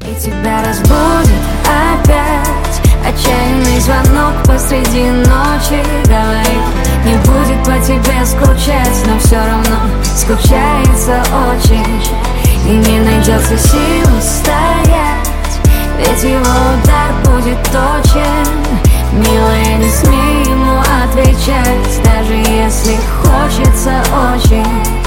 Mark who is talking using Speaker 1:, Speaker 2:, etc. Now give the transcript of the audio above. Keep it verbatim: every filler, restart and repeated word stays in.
Speaker 1: И тебя разбудит опять отчаянный звонок посреди ночи. Говорит, не будет по тебе скучать, но все равно скучается очень. И не найдется сил стоять, ведь его удар будет точен. Милая, не смей ему отвечать, даже если хочется очень.